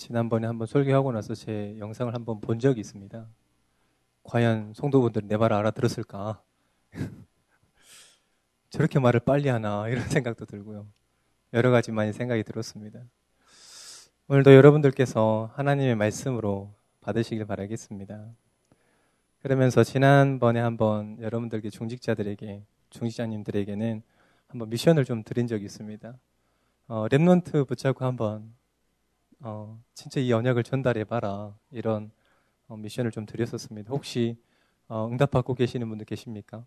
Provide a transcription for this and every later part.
지난번에 한번 설교하고 나서 제 영상을 한번 본 적이 있습니다. 과연 성도분들이 내 말을 알아들었을까? 저렇게 말을 빨리 하나 이런 생각도 들고요. 여러 가지 많이 생각이 들었습니다. 오늘도 여러분들께서 하나님의 말씀으로 받으시길 바라겠습니다. 그러면서 지난번에 한번 여러분들께 중직자님들에게는 한번 미션을 좀 드린 적이 있습니다. 랩넌트 붙잡고 한번 진짜 이 언약을 전달해봐라 이런 미션을 좀 드렸었습니다. 혹시 응답받고 계시는 분들 계십니까?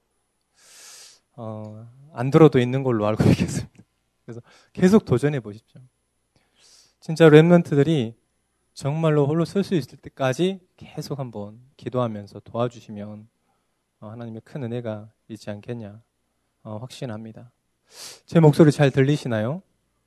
안 들어도 있는 걸로 알고 있겠습니다. 그래서 계속 도전해 보십시오. 진짜 랩넌트들이 정말로 홀로 설 수 있을 때까지 계속 한번 기도하면서 도와주시면 하나님의 큰 은혜가 있지 않겠냐 확신합니다. 제 목소리 잘 들리시나요?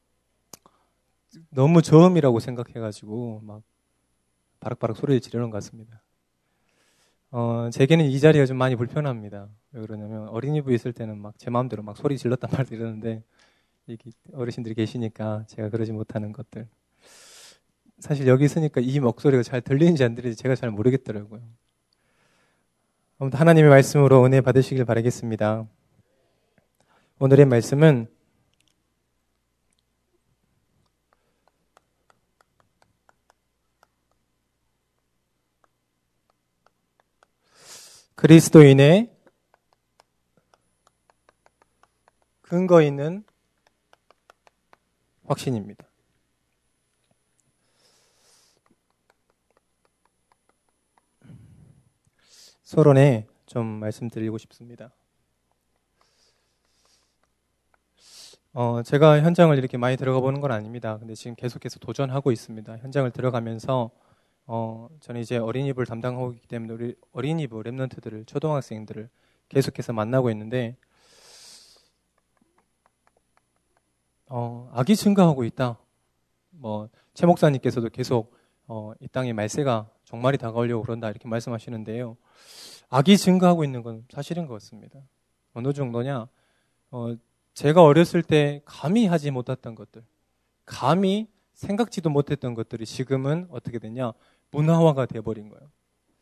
너무 저음이라고 생각해가지고 막 바락바락 소리를 지르는 것 같습니다. 제게는 이 자리가 좀 많이 불편합니다. 왜 그러냐면 어린이부에 있을 때는 막 제 마음대로 막 소리 질렀단 말도 이러는데 이게 어르신들이 계시니까 제가 그러지 못하는 것들. 사실 여기 있으니까 이 목소리가 잘 들리는지 안 들리는지 제가 잘 모르겠더라고요. 아무튼 하나님의 말씀으로 은혜 받으시길 바라겠습니다. 오늘의 말씀은 그리스도인의 근거 있는 확신입니다. 서론에 좀 말씀드리고 싶습니다. 제가 현장을 이렇게 많이 들어가 보는 건 아닙니다. 근데 지금 계속해서 도전하고 있습니다. 현장을 들어가면서 저는 이제 어린이부를 담당하고 있기 때문에 우리 어린이부 랩넌트들을, 초등학생들을 계속해서 만나고 있는데 악이 증가하고 있다. 최 목사님께서도 계속 이 땅에 말세가 종말이 다가오려고 그런다 이렇게 말씀하시는데요. 악이 증가하고 있는 건 사실인 것 같습니다. 어느 정도냐? 제가 어렸을 때 감히 하지 못했던 것들, 감히 생각지도 못했던 것들이 지금은 어떻게 되냐? 문화화가 돼버린 거예요.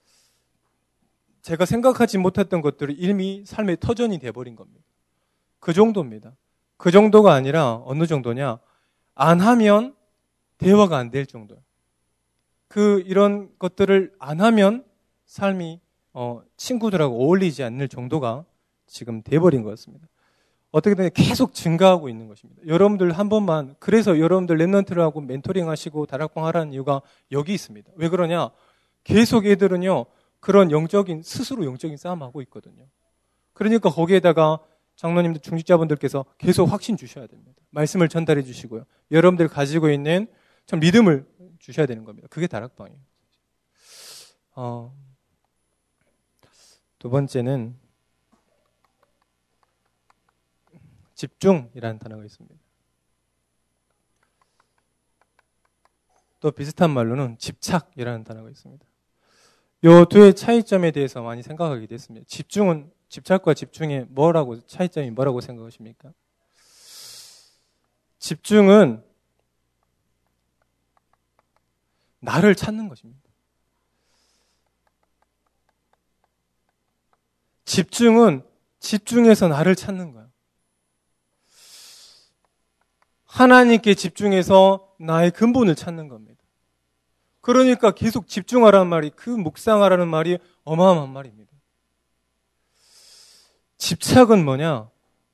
제가 생각하지 못했던 것들이 이미 삶의 터전이 돼버린 겁니다. 그 정도입니다. 그 정도가 아니라 어느 정도냐? 안 하면 대화가 안 될 정도예요. 이런 것들을 안 하면 삶이 친구들하고 어울리지 않는 정도가 지금 돼버린 것 같습니다. 어떻게 되냐? 계속 증가하고 있는 것입니다. 여러분들 한 번만, 그래서 여러분들 랩넌트들하고 멘토링 하시고 다락방 하라는 이유가 여기 있습니다. 왜 그러냐? 계속 애들은요, 그런 스스로 영적인 싸움하고 있거든요. 그러니까 거기에다가 장로님들, 중직자분들께서 계속 확신 주셔야 됩니다. 말씀을 전달해 주시고요. 여러분들 가지고 있는 참 믿음을 주셔야 되는 겁니다. 그게 다락방이에요. 두 번째는 집중이라는 단어가 있습니다. 또 비슷한 말로는 집착이라는 단어가 있습니다. 이 두의 차이점에 대해서 많이 생각하게 됐습니다. 집착과 집중의 차이점이 뭐라고 생각하십니까? 집중은 나를 찾는 것입니다. 집중은 집중해서 나를 찾는 거예요. 하나님께 집중해서 나의 근본을 찾는 겁니다. 그러니까 계속 집중하라는 말이, 묵상하라는 말이 어마어마한 말입니다. 집착은 뭐냐?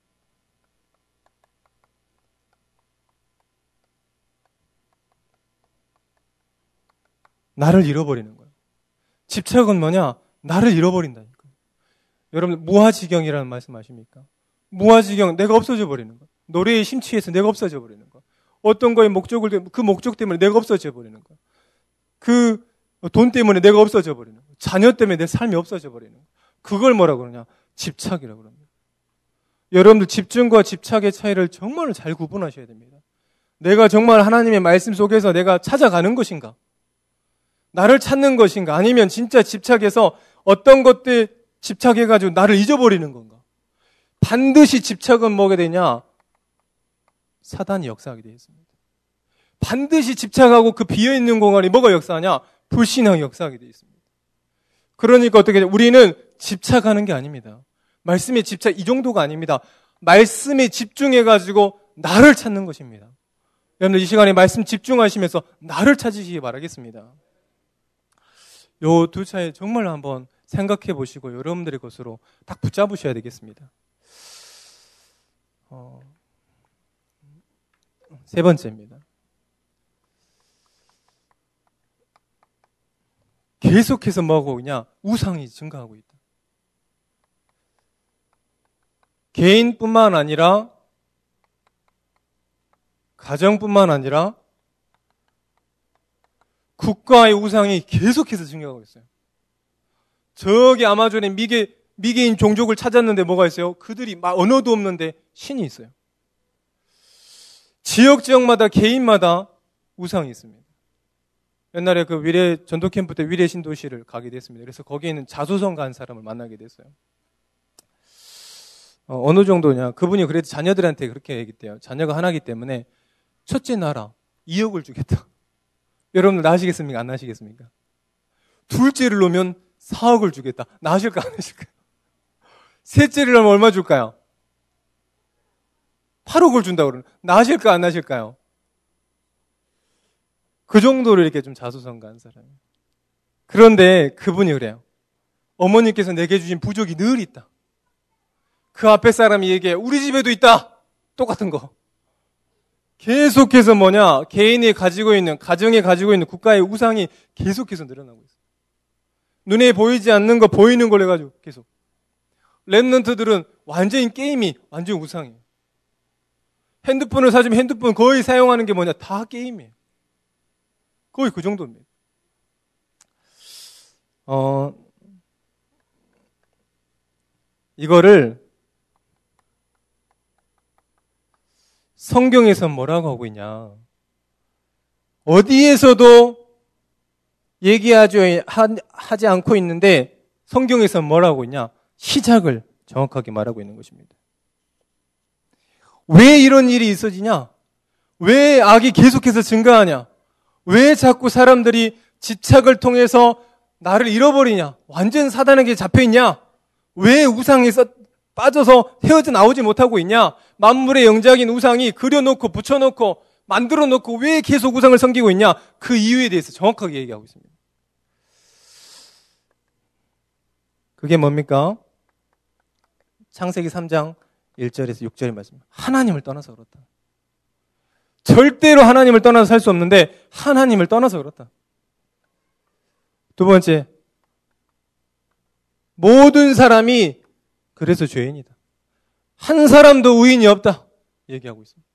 나를 잃어버리는 거예요. 집착은 뭐냐? 나를 잃어버린다니까요. 여러분, 무아지경이라는 말씀 아십니까? 무아지경, 내가 없어져 버리는 거예요. 노래에 심취해서 내가 없어져 버리는 거예요. 어떤 거에 그 목적 때문에 내가 없어져 버리는 거예요. 그 돈 때문에 내가 없어져 버리는 거예요. 자녀 때문에 내 삶이 없어져 버리는 거예요. 그걸 뭐라고 그러냐? 집착이라고 그럽니다. 여러분들 집중과 집착의 차이를 정말 잘 구분하셔야 됩니다. 내가 정말 하나님의 말씀 속에서 내가 찾아가는 것인가? 나를 찾는 것인가? 아니면 진짜 집착해서 어떤 것들 집착해가지고 나를 잊어버리는 건가? 반드시 집착은 뭐게 되냐? 사단이 역사하게 되어 있습니다. 반드시 집착하고 그 비어있는 공간이 뭐가 역사하냐? 불신앙이 역사하게 되어 있습니다. 그러니까 어떻게 돼요? 우리는 집착하는 게 아닙니다. 말씀에 집착 이 정도가 아닙니다. 말씀에 집중해가지고 나를 찾는 것입니다. 여러분들 이 시간에 말씀 집중하시면서 나를 찾으시기 바라겠습니다. 요 두 차에 정말 한번 생각해 보시고 여러분들의 것으로 딱 붙잡으셔야 되겠습니다. 세 번째입니다. 계속해서 뭐하고 있냐? 우상이 증가하고 있다. 개인뿐만 아니라 가정뿐만 아니라 국가의 우상이 계속해서 증가하고 있어요. 저기 아마존에 미개인 종족을 찾았는데 뭐가 있어요? 그들이 막 언어도 없는데 신이 있어요. 지역마다 개인마다 우상이 있습니다. 옛날에 그 위례 전도 캠프 때 위례 신도시를 가게 됐습니다. 그래서 거기에 있는 자소성 간 사람을 만나게 됐어요. 어느 정도냐? 그분이 그래도 자녀들한테 그렇게 얘기했대요. 자녀가 하나이기 때문에 첫째 낳아라 2억을 주겠다. 여러분들 낳으시겠습니까? 안 낳으시겠습니까? 둘째를 놓으면 4억을 주겠다. 낳으실까 안 낳으실까요? 셋째를 낳으면 얼마 줄까요? 8억을 준다고 그러는. 낳으실까 안 낳으실까요? 그 정도로 이렇게 좀 자수성가한 사람이에요. 그런데 그분이 그래요. 어머니께서 내게 주신 부족이 늘 있다. 그 앞에 사람이 얘기해. 우리 집에도 있다. 똑같은 거. 계속해서 뭐냐? 개인이 가지고 있는, 가정이 가지고 있는 국가의 우상이 계속해서 늘어나고 있어요. 눈에 보이지 않는 거 보이는 걸 해가지고 계속. 랩런트들은 완전히 게임이 완전 우상이에요. 핸드폰을 사주면 핸드폰 거의 사용하는 게 뭐냐? 다 게임이에요. 거의 그 정도입니다. 이거를 성경에서 뭐라고 하고 있냐? 어디에서도 하지 않고 있는데 성경에서 뭐라고 하고 있냐? 시작을 정확하게 말하고 있는 것입니다. 왜 이런 일이 있어지냐? 왜 악이 계속해서 증가하냐? 왜 자꾸 사람들이 집착을 통해서 나를 잃어버리냐? 완전 사단에게 잡혀있냐? 왜 우상에서 빠져서 헤어져 나오지 못하고 있냐? 만물의 영작인 우상이 그려놓고 붙여놓고 만들어놓고 왜 계속 우상을 섬기고 있냐? 그 이유에 대해서 정확하게 얘기하고 있습니다. 그게 뭡니까? 창세기 3장 1절에서 6절의 말씀. 하나님을 떠나서 그렇다. 절대로 하나님을 떠나서 살 수 없는데 하나님을 떠나서 그렇다. 두 번째, 모든 사람이 그래서 죄인이다. 한 사람도 의인이 없다. 얘기하고 있습니다.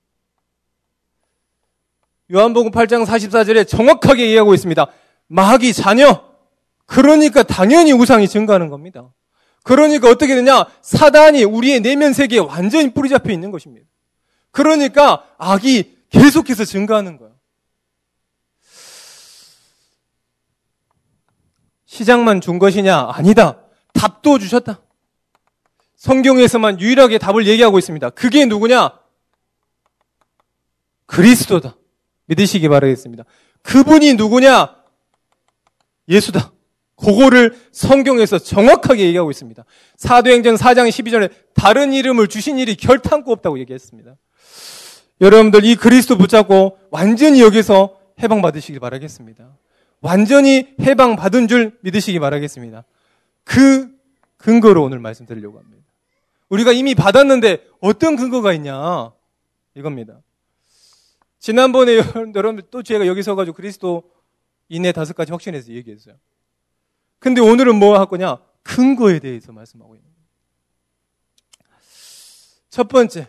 요한복음 8장 44절에 정확하게 얘기하고 있습니다. 마귀 자녀. 그러니까 당연히 우상이 증가하는 겁니다. 그러니까 어떻게 되냐? 사단이 우리의 내면 세계에 완전히 뿌리 잡혀 있는 것입니다. 그러니까 악이 계속해서 증가하는 거예요. 시작만 준 것이냐? 아니다. 답도 주셨다. 성경에서만 유일하게 답을 얘기하고 있습니다. 그게 누구냐? 그리스도다. 믿으시기 바라겠습니다. 그분이 누구냐? 예수다. 그거를 성경에서 정확하게 얘기하고 있습니다. 사도행전 4장 12절에 다른 이름을 주신 일이 결탄코 없다고 얘기했습니다. 여러분들 이 그리스도 붙잡고 완전히 여기서 해방받으시길 바라겠습니다. 완전히 해방받은 줄 믿으시기 바라겠습니다. 그 근거로 오늘 말씀드리려고 합니다. 우리가 이미 받았는데 어떤 근거가 있냐? 이겁니다. 지난번에 여러분들 또 제가 여기 서가지고 그리스도인의 5가지 확신에서 얘기했어요. 근데 오늘은 뭐 할 거냐? 근거에 대해서 말씀하고 있는 거예요. 첫 번째,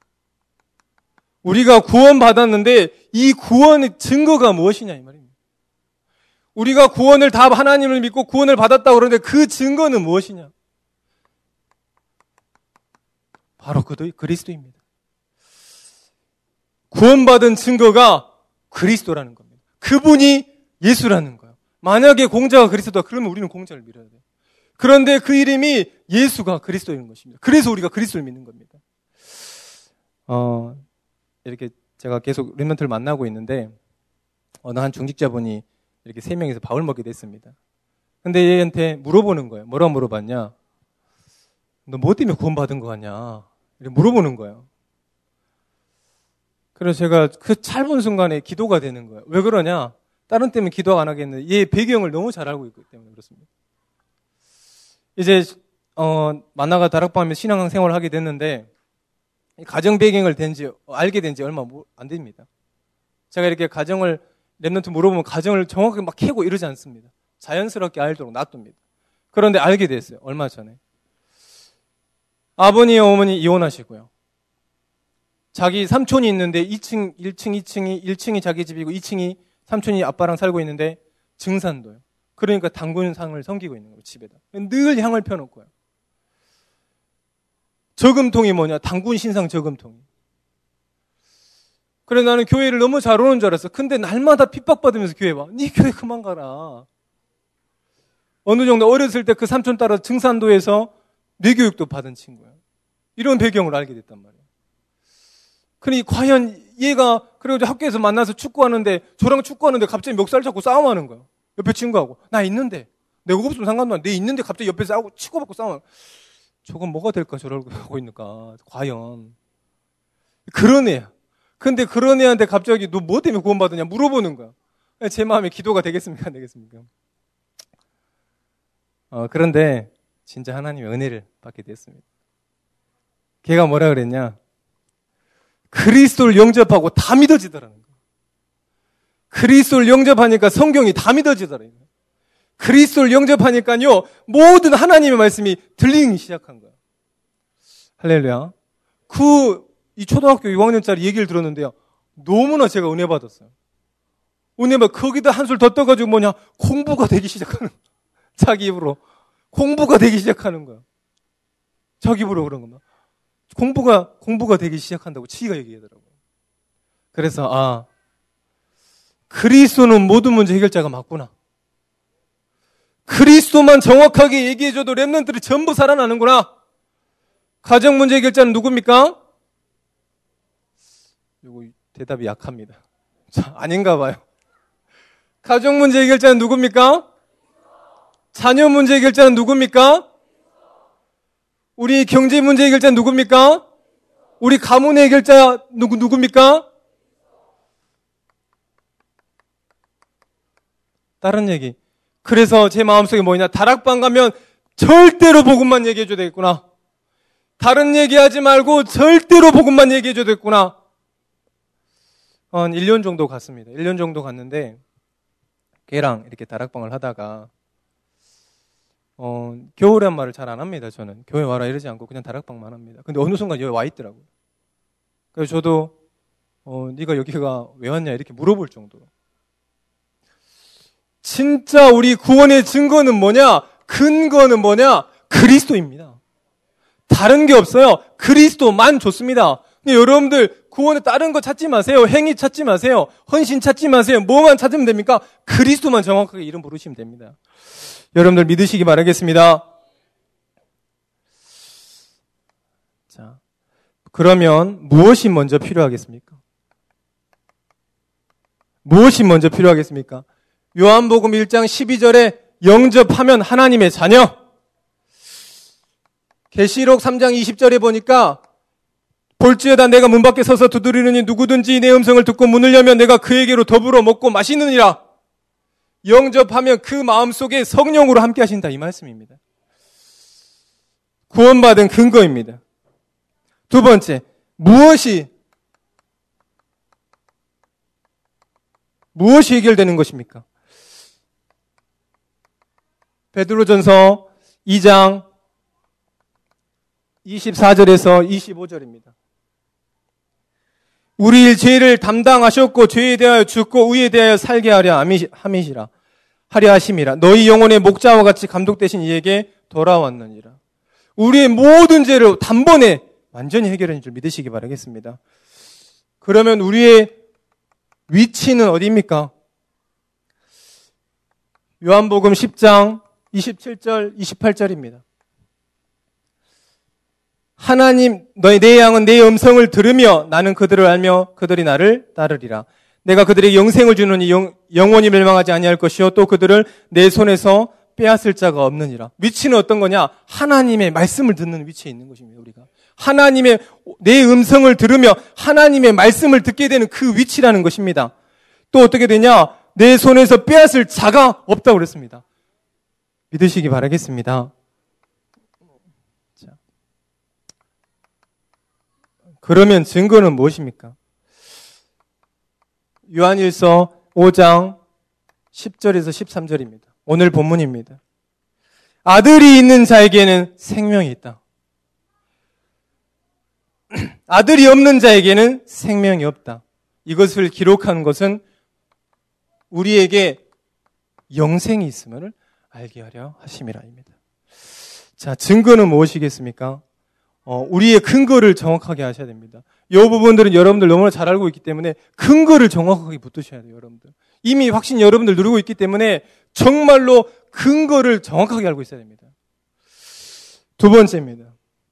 우리가 구원받았는데 이 구원의 증거가 무엇이냐 이 말입니다. 우리가 구원을 다 하나님을 믿고 구원을 받았다고 그러는데 그 증거는 무엇이냐? 바로 그리스도입니다. 구원받은 증거가 그리스도라는 겁니다. 그분이 예수라는 거예요. 만약에 공자가 그리스도다 그러면 우리는 공자를 믿어야 돼요. 그런데 그 이름이 예수가 그리스도인 것입니다. 그래서 우리가 그리스도를 믿는 겁니다. 이렇게 제가 계속 렘넌트를 만나고 있는데 어느 한 중직자분이 이렇게 3명이서 밥을 먹게 됐습니다. 근데 얘한테 물어보는 거예요. 뭐라고 물어봤냐? 너 뭐 때문에 구원받은 거 같냐? 이렇게 물어보는 거예요. 그래서 제가 그 짧은 순간에 기도가 되는 거예요. 왜 그러냐? 다른 때문에 기도 안 하겠는데 얘 배경을 너무 잘 알고 있기 때문에 그렇습니다. 이제 만나가 다락방하면서 신앙 생활을 하게 됐는데 가정 배경을 알게 된 지 얼마 안 됩니다. 제가 이렇게 가정을 렘넌트 물어보면 가정을 정확하게 막 캐고 이러지 않습니다. 자연스럽게 알도록 놔둡니다. 그런데 알게 됐어요. 얼마 전에. 아버님, 어머니 이혼하시고요. 자기 삼촌이 있는데 1층이 자기 집이고 2층이 삼촌이 아빠랑 살고 있는데 증산도요. 그러니까 단군상을 섬기고 있는 거예요. 집에다. 늘 향을 펴놓고요. 저금통이 뭐냐? 단군 신상 저금통이. 그래 나는 교회를 너무 잘 오는 줄 알았어. 근데 날마다 핍박받으면서 교회 와. 네 교회 그만 가라. 어느 정도 어렸을 때 그 삼촌 따라 증산도에서 뇌교육도 받은 친구예요. 이런 배경을 알게 됐단 말이에요. 그러니 과연 얘가 그래가지고 학교에서 만나서 축구하는데 저랑 축구하는데 갑자기 멱살 잡고 싸움하는 거예요. 옆에 친구하고. 나 있는데. 내가 없으면 상관도 안 돼. 내 있는데 갑자기 옆에 싸우고 치고받고 싸우면 저건 뭐가 될까 저러고 하고 있는가. 과연. 그런 애야. 근데 그런 애한테 갑자기 너 뭐 때문에 구원받았냐 물어보는 거야. 제 마음에 기도가 되겠습니까? 안 되겠습니까? 그런데 진짜 하나님의 은혜를 받게 됐습니다. 걔가 뭐라 그랬냐? 그리스도를 영접하고 다 믿어지더라는 거예요. 그리스도를 영접하니까 성경이 다 믿어지더라는 거예요. 그리스도를 영접하니까요 모든 하나님의 말씀이 들리기 시작한 거예요. 할렐루야. 이 초등학교 6학년짜리 얘기를 들었는데요. 너무나 제가 은혜 받았어요. 거기다 한술 더 떠가지고 공부가 되기 시작하는 거예요. 자기 입으로. 공부가 되기 시작하는 거예요. 자기 입으로 그런 겁니다. 공부가 되기 시작한다고 지가 얘기하더라고요. 그래서, 그리스도는 모든 문제 해결자가 맞구나. 그리스도만 정확하게 얘기해줘도 렘넌트들이 전부 살아나는구나. 가정 문제 해결자는 누굽니까? 이거 대답이 약합니다. 자, 아닌가 봐요. 가정 문제 해결자는 누굽니까? 자녀 문제 해결자는 누굽니까? 우리 경제 문제 해결자는 누굽니까? 우리 가문의 해결자 누굽니까? 다른 얘기. 그래서 제 마음속에 뭐냐? 다락방 가면 절대로 복음만 얘기해줘야 되겠구나. 다른 얘기하지 말고 절대로 복음만 얘기해줘야 되겠구나. 한 1년 정도 갔습니다. 1년 정도 갔는데 걔랑 이렇게 다락방을 하다가 겨울엔 말을 잘 안 합니다. 저는 교회 와라 이러지 않고 그냥 다락방만 합니다. 근데 어느 순간 여기 와 있더라고요. 그래서 저도 네가 여기가 왜 왔냐 이렇게 물어볼 정도로. 진짜 우리 구원의 증거는 뭐냐? 근거는 뭐냐? 그리스도입니다. 다른 게 없어요. 그리스도만 좋습니다. 근데 여러분들 구원에 다른 거 찾지 마세요. 행위 찾지 마세요. 헌신 찾지 마세요. 뭐만 찾으면 됩니까? 그리스도만 정확하게 이름 부르시면 됩니다. 여러분들 믿으시기 바라겠습니다. 자, 그러면 무엇이 먼저 필요하겠습니까? 무엇이 먼저 필요하겠습니까? 요한복음 1장 12절에 영접하면 하나님의 자녀. 계시록 3장 20절에 보니까 볼지어다 내가 문 밖에 서서 두드리느니 누구든지 내 음성을 듣고 문을 열면 내가 그에게로 더불어 먹고 마시느니라. 영접하면 그 마음속에 성령으로 함께 하신다 이 말씀입니다. 구원받은 근거입니다. 두 번째, 무엇이 해결되는 것입니까? 베드로전서 2장 24절에서 25절입니다. 우리 죄를 담당하셨고 죄에 대하여 죽고 의에 대하여 살게 하려 하심이라. 너희 영혼의 목자와 같이 감독되신 이에게 돌아왔느니라. 우리의 모든 죄를 단번에 완전히 해결하는 줄 믿으시기 바라겠습니다. 그러면 우리의 위치는 어디입니까? 요한복음 10장 27절, 28절입니다. 내 양은 내 음성을 들으며 나는 그들을 알며 그들이 나를 따르리라. 내가 그들에게 영생을 주느니 영원히 멸망하지 아니할 것이요 또 그들을 내 손에서 빼앗을 자가 없느니라. 위치는 어떤 거냐? 하나님의 말씀을 듣는 위치에 있는 것입니다. 우리가 하나님의 내 음성을 들으며 하나님의 말씀을 듣게 되는 그 위치라는 것입니다. 또 어떻게 되냐? 내 손에서 빼앗을 자가 없다고 그랬습니다. 믿으시기 바라겠습니다. 자, 그러면 증거는 무엇입니까? 요한일서 5장 10절에서 13절입니다. 오늘 본문입니다. 아들이 있는 자에게는 생명이 있다. 아들이 없는 자에게는 생명이 없다. 이것을 기록한 것은 우리에게 영생이 있음을 알게 하려 하심이라입니다. 자, 증거는 무엇이겠습니까? 우리의 근거를 정확하게 하셔야 됩니다. 이 부분들은 여러분들 너무나 잘 알고 있기 때문에 근거를 정확하게 붙드셔야 돼요, 여러분들. 이미 확신 여러분들 누리고 있기 때문에 정말로 근거를 정확하게 알고 있어야 됩니다. 두 번째입니다.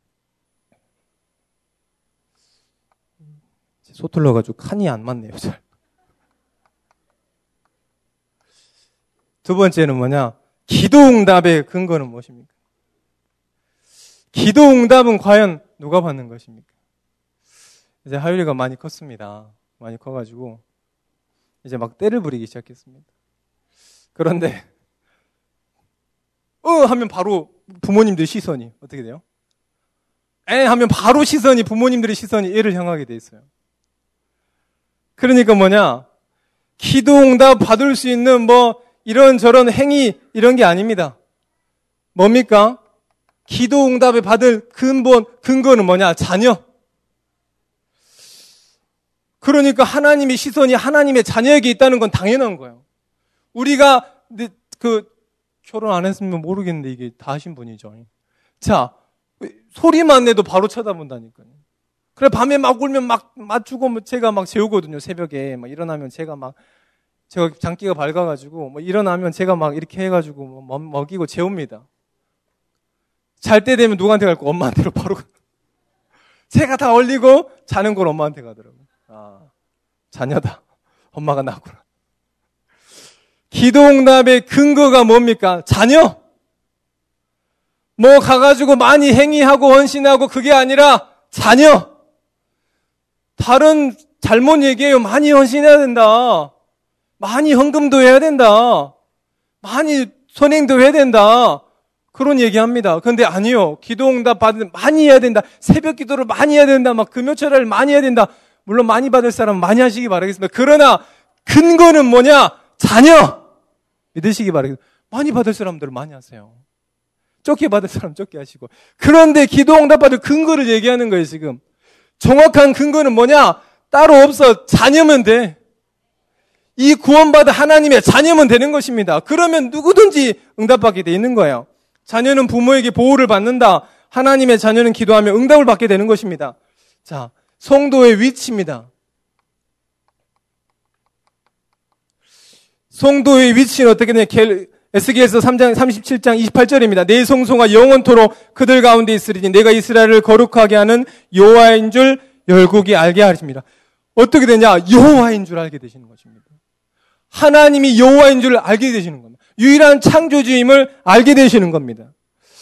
소툴러가지고 칸이 안 맞네요, 잘. 두 번째는 뭐냐? 기도응답의 근거는 무엇입니까? 기도응답은 과연 누가 받는 것입니까? 이제 하율이가 많이 컸습니다. 많이 커가지고 이제 막 떼를 부리기 시작했습니다. 그런데 하면 바로 부모님들 시선이 어떻게 돼요? 하면 바로 시선이 부모님들의 시선이 얘를 향하게 돼 있어요. 그러니까 뭐냐? 기도응답 받을 수 있는 이런저런 행위 이런 게 아닙니다. 뭡니까? 기도응답에 받을 근거는 뭐냐? 자녀. 그러니까 하나님의 시선이 하나님의 자녀에게 있다는 건 당연한 거예요. 우리가 결혼 안 했으면 모르겠는데 이게 다 하신 분이죠. 자, 소리만 내도 바로 쳐다본다니까요. 그래 밤에 막 울면 막 맞추고 제가 막 재우거든요. 새벽에 막 일어나면 제가 장기가 밝아가지고 일어나면 제가 막 이렇게 해가지고 먹이고 재웁니다. 잘 때 되면 누구한테 갈 거? 엄마한테로 바로 제가 다 얼리고 자는 걸 엄마한테 가더라고요. 자녀다. 엄마가 낳았구나. 기도응답의 근거가 뭡니까? 자녀. 가가지고 많이 행위하고 헌신하고 그게 아니라 자녀. 다른 잘못 얘기해요. 많이 헌신해야 된다. 많이 헌금도 해야 된다. 많이 선행도 해야 된다. 그런 얘기합니다. 그런데 아니요. 기도응답 받으면 많이 해야 된다. 새벽 기도를 많이 해야 된다. 금요철을 많이 해야 된다. 물론 많이 받을 사람은 많이 하시기 바라겠습니다. 그러나 근거는 뭐냐? 자녀! 믿으시기 바라겠습니다. 많이 받을 사람들은 많이 하세요. 적게 받을 사람 적게 하시고. 그런데 기도응답 받을 근거를 얘기하는 거예요, 지금. 정확한 근거는 뭐냐? 따로 없어. 자녀면 돼. 이 구원받은 하나님의 자녀면 되는 것입니다. 그러면 누구든지 응답받게 돼 있는 거예요. 자녀는 부모에게 보호를 받는다. 하나님의 자녀는 기도하며 응답을 받게 되는 것입니다. 자, 성도의 위치입니다. 성도의 위치는 어떻게 되냐? 에스겔서 3장 37장 28절입니다. 내 성소가 영원토록 그들 가운데 있으리니 내가 이스라엘을 거룩하게 하는 여호와인 줄 열국이 알게 하십니다. 어떻게 되냐? 여호와인 줄 알게 되시는 것입니다. 하나님이 여호와인 줄 알게 되시는 겁니다. 유일한 창조주임을 알게 되시는 겁니다.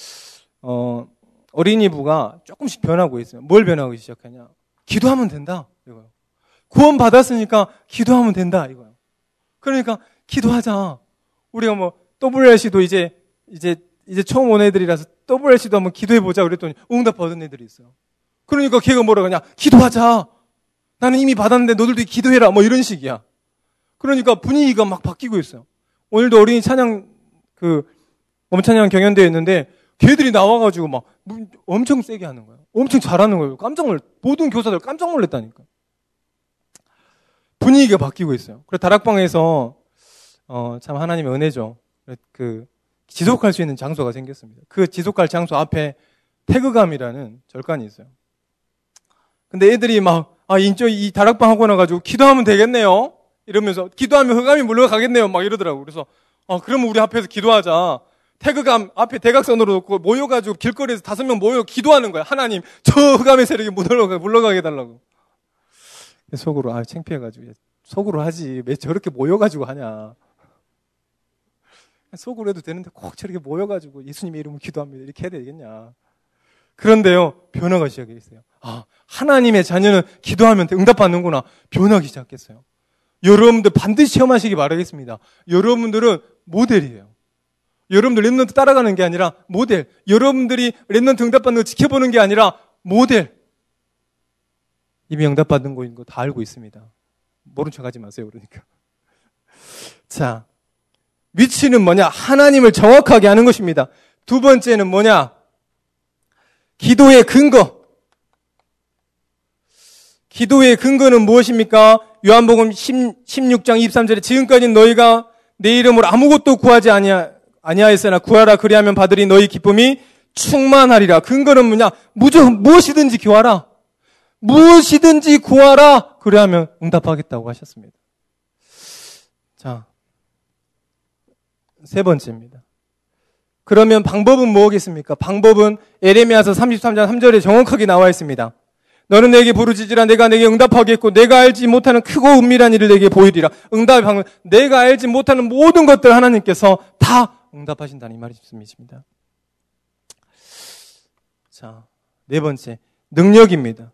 어린이부가 조금씩 변하고 있어요. 뭘 변하고 시작하냐? 기도하면 된다. 이거요. 구원 받았으니까 기도하면 된다. 이거요. 그러니까 기도하자. 우리가 WRC도 이제 처음 온 애들이라서 WRC도 한번 기도해 보자 그랬더니 응답 받은 애들이 있어요. 그러니까 걔가 뭐라 그러냐? 기도하자. 나는 이미 받았는데 너들도 기도해라. 이런 식이야. 그러니까 분위기가 막 바뀌고 있어요. 오늘도 어린이 찬양 범찬양 경연대회였는데 걔들이 나와가지고 엄청 세게 하는 거예요. 엄청 잘하는 거예요. 모든 교사들 깜짝 놀랐다니까. 분위기가 바뀌고 있어요. 그래서 다락방에서 참 하나님의 은혜죠. 지속할 수 있는 장소가 생겼습니다. 그 지속할 장소 앞에 태그감이라는 절간이 있어요. 근데 애들이 이 다락방 하고 나가지고 기도하면 되겠네요. 이러면서 기도하면 흑암이 물러가겠네요. 이러더라고요. 그래서 그러면 우리 앞에서 기도하자. 태극암 앞에 대각선으로 놓고 모여가지고 길거리에서 5명 모여 기도하는 거야. 하나님, 저 흑암의 세력이 물러가게 해달라고. 속으로, 창피해가지고. 속으로 하지. 왜 저렇게 모여가지고 하냐. 속으로 해도 되는데 꼭 저렇게 모여가지고 예수님의 이름으로 기도합니다. 이렇게 해야 되겠냐. 그런데요, 변화가 시작했어요. 하나님의 자녀는 기도하면 응답받는구나. 변하기 시작했어요. 여러분들 반드시 체험하시기 바라겠습니다. 여러분들은 모델이에요. 여러분들 랩런트 따라가는 게 아니라 모델. 여러분들이 랩런트 응답받는 거 지켜보는 게 아니라 모델. 이미 응답받는 거인 거 다 알고 있습니다. 모른 척 하지 마세요. 그러니까. 자, 위치는 뭐냐? 하나님을 정확하게 아는 것입니다. 두 번째는 뭐냐? 기도의 근거. 기도의 근거는 무엇입니까? 요한복음 16장 23절에 지금까지는 너희가 내 이름으로 아무것도 구하지 아니하였으나 구하라 그리하면 받으리 너희 기쁨이 충만하리라. 근거는 뭐냐? 무엇이든지 구하라. 무엇이든지 구하라. 그리하면 응답하겠다고 하셨습니다. 자, 세 번째입니다. 그러면 방법은 뭐겠습니까? 방법은 에레미야서 33장 3절에 정확하게 나와 있습니다. 너는 내게 부르짖으라 내가 내게 응답하겠고 내가 알지 못하는 크고 은밀한 일을 내게 보이리라. 응답의 방법, 내가 알지 못하는 모든 것들 하나님께서 다 응답하신다는 이 말씀이십니다. 자, 네 번째, 능력입니다.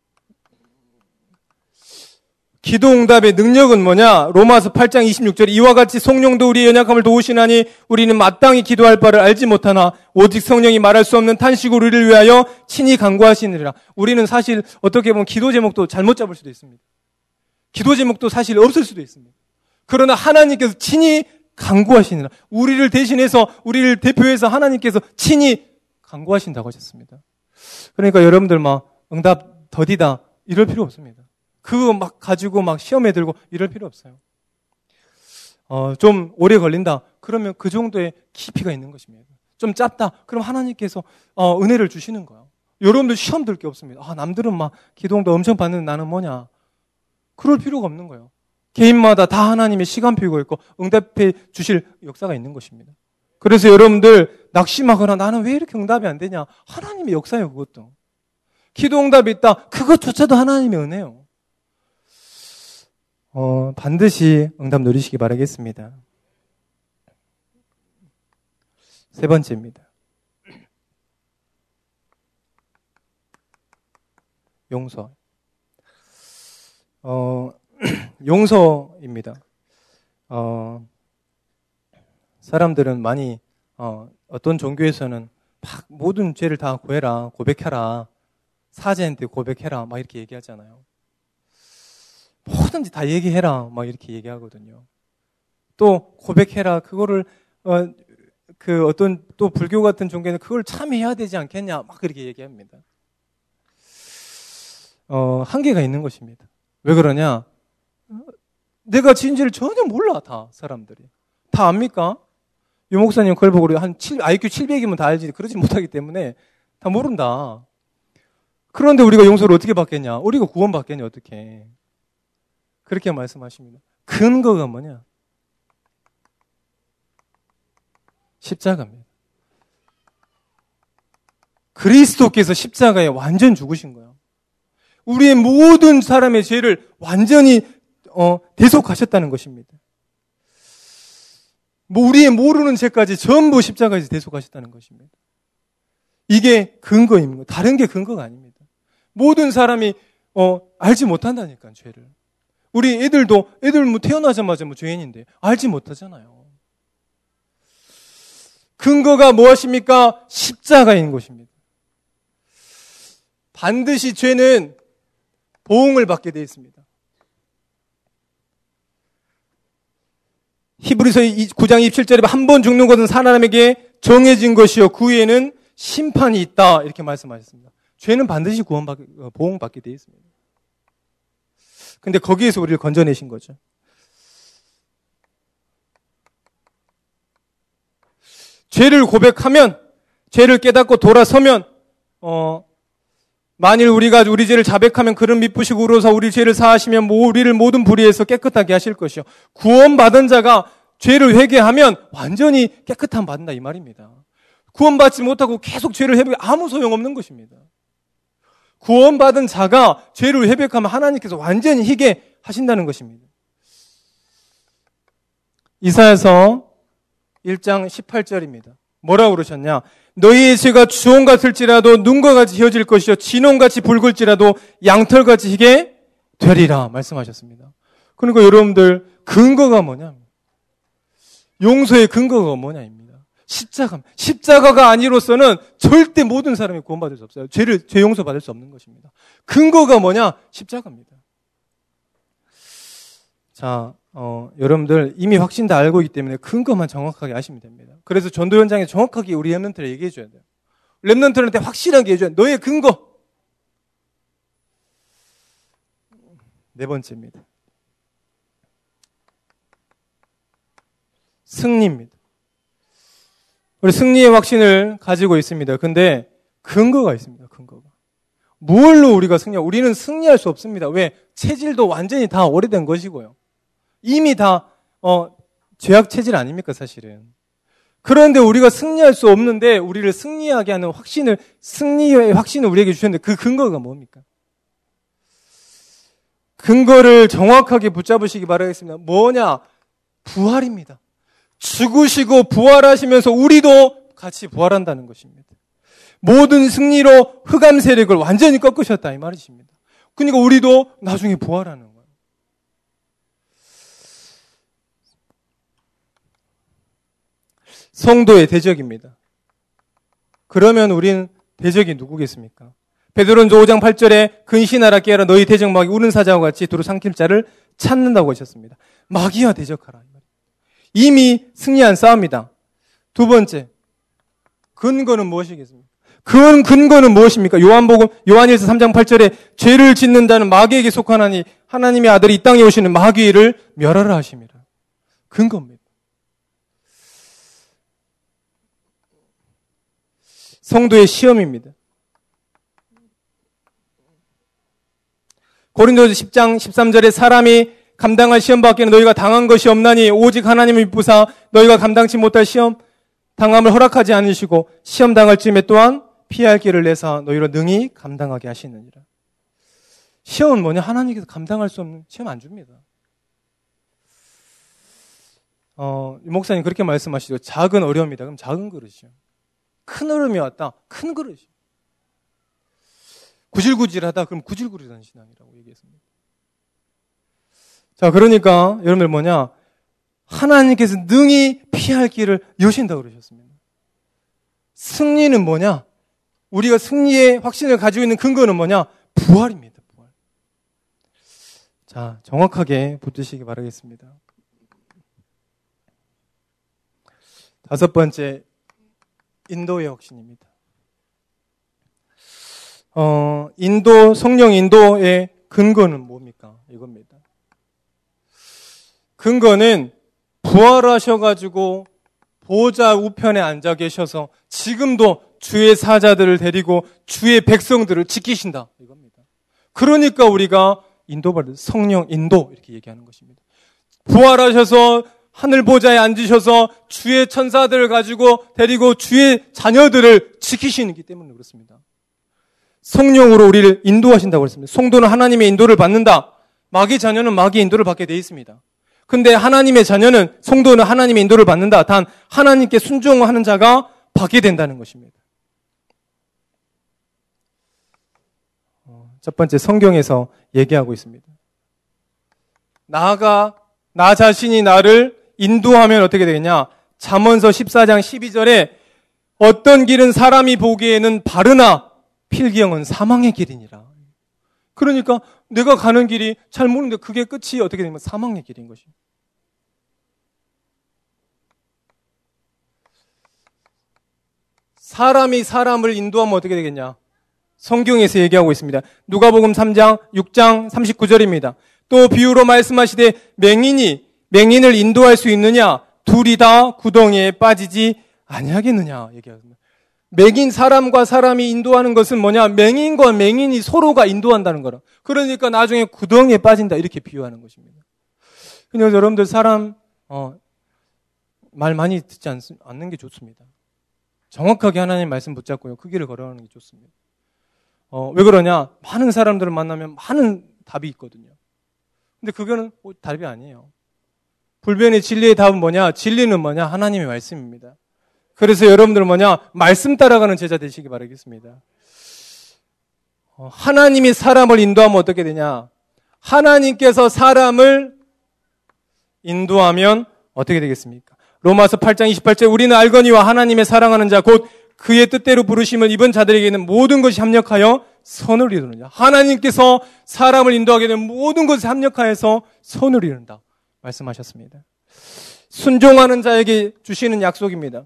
기도 응답의 능력은 뭐냐? 로마서 8장 26절에 이와 같이 성령도 우리의 연약함을 도우시나니 우리는 마땅히 기도할 바를 알지 못하나 오직 성령이 말할 수 없는 탄식으로 우리를 위하여 친히 간구하시느니라. 우리는 사실 어떻게 보면 기도 제목도 잘못 잡을 수도 있습니다. 기도 제목도 사실 없을 수도 있습니다. 그러나 하나님께서 친히 간구하시느라. 우리를 대신해서, 우리를 대표해서 하나님께서 친히 간구하신다고 하셨습니다. 그러니까 여러분들 응답 더디다 이럴 필요 없습니다. 그거 가지고 시험에 들고 이럴 필요 없어요. 좀 오래 걸린다. 그러면 그 정도의 깊이가 있는 것입니다. 좀 짧다. 그럼 하나님께서 은혜를 주시는 거예요. 여러분들 시험 들 게 없습니다. 남들은 기도응답 엄청 받는 나는 뭐냐. 그럴 필요가 없는 거예요. 개인마다 다 하나님의 시간표가 있고 응답해 주실 역사가 있는 것입니다. 그래서 여러분들 낙심하거나 나는 왜 이렇게 응답이 안 되냐. 하나님의 역사예요. 그것도. 기도응답이 있다. 그것조차도 하나님의 은혜예요. 반드시 응답 누리시기 바라겠습니다. 세 번째입니다. 용서. 용서입니다. 사람들은 많이, 어떤 종교에서는 모든 죄를 다 구해라, 고백해라, 사제한테 고백해라, 이렇게 얘기하잖아요. 뭐든지 다 얘기해라, 이렇게 얘기하거든요. 또 고백해라, 그거를, 어떤 또 불교 같은 종교는 그걸 참여해야 되지 않겠냐, 그렇게 얘기합니다. 한계가 있는 것입니다. 왜 그러냐? 내가 진지를 전혀 몰라, 다, 사람들이. 다 압니까? 유 목사님 그걸 보고 IQ 700이면 다 알지, 그러지 못하기 때문에 다 모른다. 그런데 우리가 용서를 어떻게 받겠냐? 우리가 구원받겠냐, 어떻게. 그렇게 말씀하십니다. 근거가 뭐냐? 십자가입니다. 그리스도께서 십자가에 완전 죽으신 거예요. 우리의 모든 사람의 죄를 완전히 대속하셨다는 것입니다. 우리의 모르는 죄까지 전부 십자가에서 대속하셨다는 것입니다. 이게 근거입니다. 다른 게 근거가 아닙니다. 모든 사람이 알지 못한다니까, 죄를. 우리 애들 태어나자마자 죄인인데 알지 못하잖아요. 근거가 무엇입니까? 십자가인 것입니다. 반드시 죄는 보응을 받게 되어 있습니다. 히브리서 9장 27절에 한 번 죽는 것은 사람에게 정해진 것이요 그 후에는 심판이 있다 이렇게 말씀하셨습니다. 죄는 반드시 보응받게 되어 있습니다. 근데 거기에서 우리를 건져내신 거죠. 죄를 고백하면, 죄를 깨닫고 돌아서면, 만일 우리가 우리 죄를 자백하면 그는 미쁘시고 의로우사 우리 죄를 사하시면 우리를 모든 불의에서 깨끗하게 하실 것이요. 구원받은 자가 죄를 회개하면 완전히 깨끗함 받는다 이 말입니다. 구원받지 못하고 계속 죄를 회복해 아무 소용없는 것입니다. 구원받은 자가 죄를 회복하면 하나님께서 완전히 희게 하신다는 것입니다. 이사야서 1장 18절입니다. 뭐라고 그러셨냐? 너희의 죄가 주홍 같을지라도 눈과 같이 휘어질 것이요 진홍같이 붉을지라도 양털같이 희게 되리라 말씀하셨습니다. 그러니까 여러분들 근거가 뭐냐? 용서의 근거가 뭐냐입니다. 십자가가 아니로서는 절대 모든 사람이 구원받을 수 없어요. 죄 용서받을 수 없는 것입니다. 근거가 뭐냐? 십자가입니다. 자, 여러분들 이미 확신 다 알고 있기 때문에 근거만 정확하게 아시면 됩니다. 그래서 전도 현장에 정확하게 우리 랩런트를 얘기해 줘야 돼요. 랩런트한테 확실하게 해줘야 돼요. 너의 근거. 네 번째입니다. 승리입니다. 우리 승리의 확신을 가지고 있습니다. 근데 근거가 있습니다. 근거가. 뭘로 우리가 우리는 승리할 수 없습니다. 왜? 체질도 완전히 다 오래된 것이고요. 이미 다 죄악 체질 아닙니까 사실은. 그런데 우리가 승리할 수 없는데 우리를 승리하게 하는 승리의 확신을 우리에게 주셨는데 그 근거가 뭡니까? 근거를 정확하게 붙잡으시기 바라겠습니다. 뭐냐? 부활입니다. 죽으시고 부활하시면서 우리도 같이 부활한다는 것입니다. 모든 승리로 흑암 세력을 완전히 꺾으셨다 이 말이십니다. 그러니까 우리도 나중에 부활하는 거예요. 성도의 대적입니다. 그러면 우린 대적이 누구겠습니까? 베드로전서 5장 8절에 근신하라 깨어라 너희 대적 마귀 우는 사자와 같이 두루 삼킬 자를 찾는다고 하셨습니다. 마귀와 대적하라. 이미 승리한 싸움이다. 두 번째, 근거는 무엇이겠습니까? 그 근거는 무엇입니까? 요한일서 3장 8절에 죄를 짓는 자는 마귀에게 속하나니 하나님의 아들이 이 땅에 오시는 마귀를 멸하라 하심이라. 근거입니다. 성도의 시험입니다. 고린도서 10장 13절에 사람이 감당할 시험 밖에는 너희가 당한 것이 없나니 오직 하나님을 믿부사 너희가 감당치 못할 시험 당함을 허락하지 않으시고 시험 당할 쯤에 또한 피할 길을 내사 너희로 능히 감당하게 하시느니라. 시험은 뭐냐? 하나님께서 감당할 수 없는 시험 안 줍니다. 목사님 그렇게 말씀하시죠. 작은 어려움이다. 그럼 작은 그릇이요. 큰 어려움이 왔다. 큰 그릇이. 구질구질하다. 그럼 구질구질한 신앙이라고 얘기했습니다. 자, 그러니까 여러분들 뭐냐? 하나님께서 능히 피할 길을 여신다고 그러셨습니다. 승리는 뭐냐? 우리가 승리의 확신을 가지고 있는 근거는 뭐냐? 부활입니다. 부활. 자, 정확하게 붙드시기 바라겠습니다. 다섯 번째, 인도의 확신입니다. 성령 인도의 근거는 뭡니까? 이겁니다. 근거는 부활하셔가지고 보좌 우편에 앉아 계셔서 지금도 주의 사자들을 데리고 주의 백성들을 지키신다. 이겁니다. 그러니까 우리가 인도받을 성령 인도 이렇게 얘기하는 것입니다. 부활하셔서 하늘 보좌에 앉으셔서 주의 천사들을 가지고 데리고 주의 자녀들을 지키시기 때문에 그렇습니다. 성령으로 우리를 인도하신다고 그랬습니다. 성도는 하나님의 인도를 받는다. 마귀 자녀는 마귀의 인도를 받게 되어 있습니다. 근데 하나님의 자녀는, 성도는 하나님의 인도를 받는다. 단 하나님께 순종하는 자가 받게 된다는 것입니다. 첫 번째 성경에서 얘기하고 있습니다. 나 자신이 나를 인도하면 어떻게 되겠냐? 잠언서 14장 12절에 어떤 길은 사람이 보기에는 바르나 필경은 사망의 길이니라. 그러니까 내가 가는 길이 잘 모르는데 그게 끝이 어떻게 되면 사망의 길인 것이. 사람이 사람을 인도하면 어떻게 되겠냐? 성경에서 얘기하고 있습니다. 누가복음 3장 6장 39절입니다. 또 비유로 말씀하시되 맹인을 인도할 수 있느냐? 둘이 다 구덩이에 빠지지 아니하겠느냐? 얘기합니다. 사람과 사람이 인도하는 것은 뭐냐? 맹인과 맹인이 서로가 인도한다는 거라. 그러니까 나중에 구덩이에 빠진다. 이렇게 비유하는 것입니다. 그래서 여러분들 말 많이 듣지 않는 게 좋습니다. 정확하게 하나님 말씀 붙잡고요. 그 길을 걸어가는 게 좋습니다. 왜 그러냐? 많은 사람들을 만나면 많은 답이 있거든요. 근데 그거는 답이 아니에요. 불변의 진리의 답은 뭐냐? 진리는 뭐냐? 하나님의 말씀입니다. 그래서 여러분들은 뭐냐? 말씀 따라가는 제자 되시기 바라겠습니다. 하나님이 사람을 인도하면 어떻게 되냐? 하나님께서 사람을 인도하면 어떻게 되겠습니까? 로마서 8장 28절 우리는 알거니와 하나님의 사랑하는 자 곧 그의 뜻대로 부르심을 입은 자들에게는 모든 것이 합력하여 선을 이루느냐. 하나님께서 사람을 인도하게 되면 모든 것이 합력하여서 선을 이룬다 말씀하셨습니다. 순종하는 자에게 주시는 약속입니다.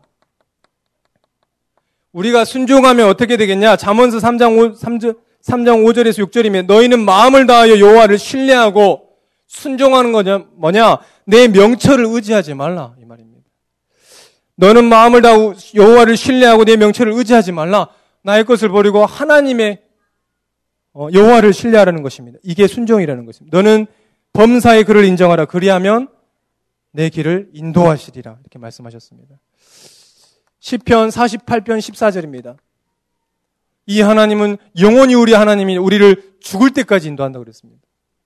우리가 순종하면 어떻게 되겠냐? 잠언서 3장 5절에서 6절이면 너희는 마음을 다하여 여호와를 신뢰하고 순종하는 거냐 뭐냐? 내 명철을 의지하지 말라 이 말입니다. 너는 마음을 다하고 여호와를 신뢰하고 내 명철을 의지하지 말라. 나의 것을 버리고 하나님의 여호와를 신뢰하라는 것입니다. 이게 순종이라는 것입니다. 너는 범사의 그를 인정하라. 그리하면 내 길을 인도하시리라. 이렇게 말씀하셨습니다. 시편 48편 14절입니다. 이 하나님은 영원히 우리 하나님이 우리를 죽을 때까지 인도한다고 그랬습니다.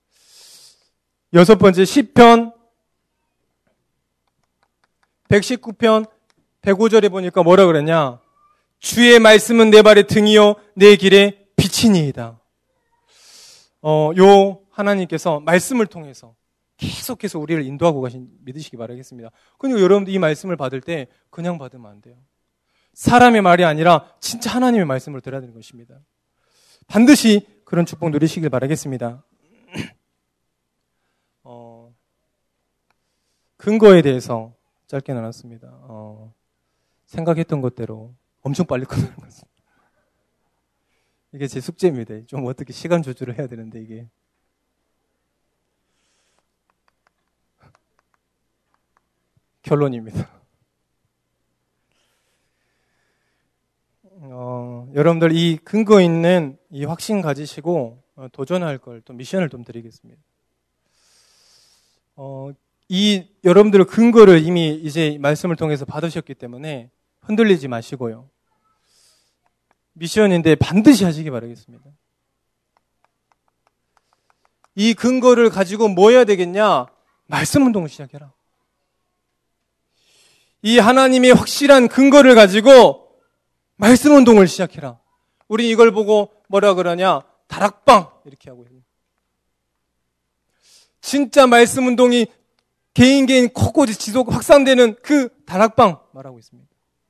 여섯 번째 시편 119편 105절에 보니까 뭐라 그랬냐? 주의 말씀은 내 발의 등이요 내 길에 빛이니이다. 요 하나님께서 말씀을 통해서 계속해서 우리를 인도하고 가신 믿으시기 바라겠습니다. 그러니까 여러분들 이 말씀을 받을 때 그냥 받으면 안 돼요. 사람의 말이 아니라 진짜 하나님의 말씀을 들어야 되는 것입니다. 반드시 그런 축복 누리시길 바라겠습니다. 근거에 대해서 짧게 나눴습니다. 생각했던 것대로 엄청 빨리 끝나는 것입니다. 이게 제 숙제입니다. 좀 어떻게 시간 조절을 해야 되는데 이게. 결론입니다. 여러분들 이 근거 있는 이 확신 가지시고 도전할 걸 또 미션을 좀 드리겠습니다. 이 여러분들의 근거를 이미 이제 말씀을 통해서 받으셨기 때문에 흔들리지 마시고요. 미션인데 반드시 하시기 바라겠습니다. 이 근거를 가지고 뭐 해야 되겠냐? 말씀 운동을 시작해라. 이 하나님의 확실한 근거를 가지고 말씀 운동을 시작해라. 우리 이걸 보고 뭐라 그러냐? 다락방 이렇게 하고 있습니다. 진짜 말씀 운동이 개인 컸고 지속 확산되는 그 다락방 말하고 있습니다.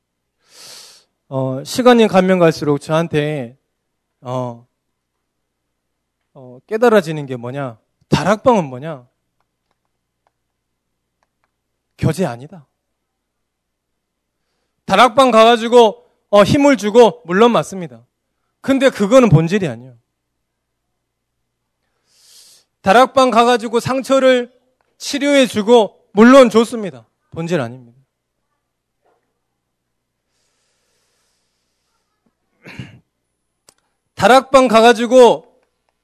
시간이 가면 갈수록 저한테 깨달아지는 게 뭐냐? 다락방은 뭐냐? 교제 아니다. 다락방 가가지고 힘을 주고 물론 맞습니다. 근데 그거는 본질이 아니에요. 다락방 가가지고 상처를 치료해주고 물론 좋습니다. 본질 아닙니다. 다락방 가가지고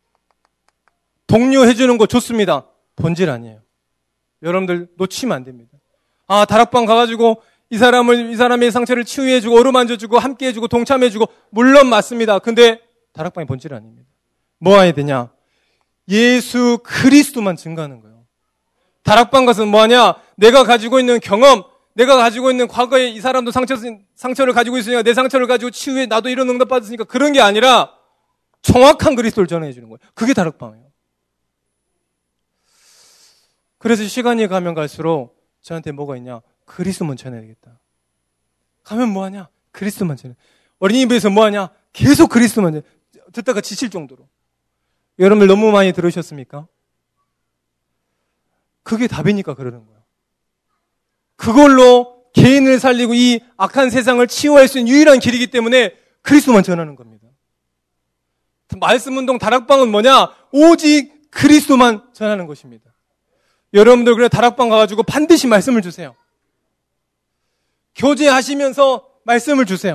독려해주는 거 좋습니다. 본질 아니에요. 여러분들 놓치면 안 됩니다. 다락방 가가지고 이 사람의 상처를 치유해주고 어루만져주고 함께해주고 동참해주고 물론 맞습니다. 근데 다락방의 본질 아닙니다. 뭐 해야 되냐? 예수 그리스도만 증거하는 거예요. 다락방 가서 뭐 하냐? 내가 가지고 있는 경험, 내가 가지고 있는 과거에 이 사람도 상처를 가지고 있으니까 내 상처를 가지고 치유해 나도 이런 응답 받았으니까 그런 게 아니라 정확한 그리스도를 전해 주는 거예요. 그게 다락방이에요. 그래서 시간이 가면 갈수록 저한테 뭐가 있냐? 그리스도만 전해야겠다. 가면 뭐 하냐? 그리스도만 전해. 어린이집에서 뭐 하냐? 계속 그리스도만 전해. 듣다가 지칠 정도로. 여러분들 너무 많이 들으셨습니까? 그게 답이니까 그러는 거예요. 그걸로 개인을 살리고 이 악한 세상을 치유할 수 있는 유일한 길이기 때문에 그리스도만 전하는 겁니다. 말씀운동 다락방은 뭐냐? 오직 그리스도만 전하는 것입니다. 여러분들 그래 다락방 가가지고 반드시 말씀을 주세요. 교제하시면서 말씀을 주세요.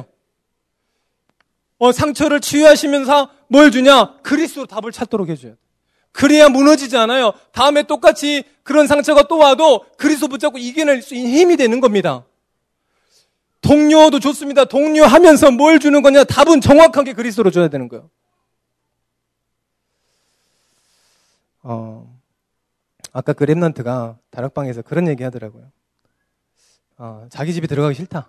상처를 치유하시면서 뭘 주냐? 그리스도로 답을 찾도록 해줘야 돼요. 그래야 무너지지 않아요. 다음에 똑같이 그런 상처가 또 와도 그리스도 붙잡고 이겨낼 수 있는 힘이 되는 겁니다. 동료도 좋습니다. 동료하면서 뭘 주는 거냐? 답은 정확하게 그리스도로 줘야 되는 거예요. 아까 그 랩런트가 다락방에서 그런 얘기 하더라고요. 자기 집에 들어가기 싫다.